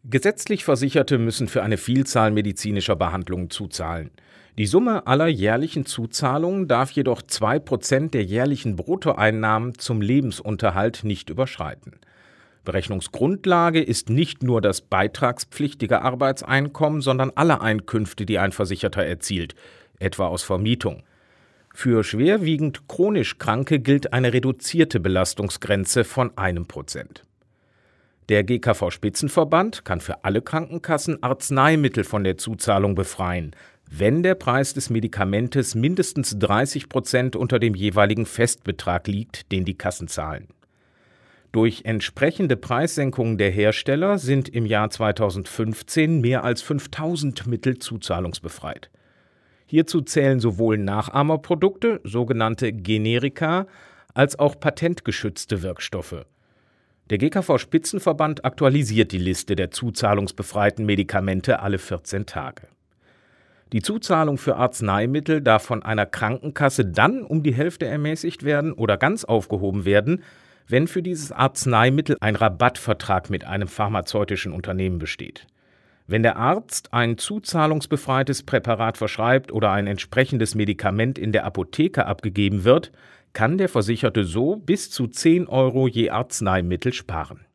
Gesetzlich Versicherte müssen für eine Vielzahl medizinischer Behandlungen zuzahlen. Die Summe aller jährlichen Zuzahlungen darf jedoch 2% der jährlichen Bruttoeinnahmen zum Lebensunterhalt nicht überschreiten. Berechnungsgrundlage ist nicht nur das beitragspflichtige Arbeitseinkommen, sondern alle Einkünfte, die ein Versicherter erzielt, etwa aus Vermietung. Für schwerwiegend chronisch Kranke gilt eine reduzierte Belastungsgrenze von 1%. Der GKV-Spitzenverband kann für alle Krankenkassen Arzneimittel von der Zuzahlung befreien, wenn der Preis des Medikamentes mindestens 30% unter dem jeweiligen Festbetrag liegt, den die Kassen zahlen. Durch entsprechende Preissenkungen der Hersteller sind im Jahr 2015 mehr als 5000 Mittel zuzahlungsbefreit. Hierzu zählen sowohl Nachahmerprodukte, sogenannte Generika, als auch patentgeschützte Wirkstoffe. Der GKV-Spitzenverband aktualisiert die Liste der zuzahlungsbefreiten Medikamente alle 14 Tage. Die Zuzahlung für Arzneimittel darf von einer Krankenkasse dann um die Hälfte ermäßigt werden oder ganz aufgehoben werden, wenn für dieses Arzneimittel ein Rabattvertrag mit einem pharmazeutischen Unternehmen besteht. Wenn der Arzt ein zuzahlungsbefreites Präparat verschreibt oder ein entsprechendes Medikament in der Apotheke abgegeben wird, kann der Versicherte so bis zu 10 € je Arzneimittel sparen.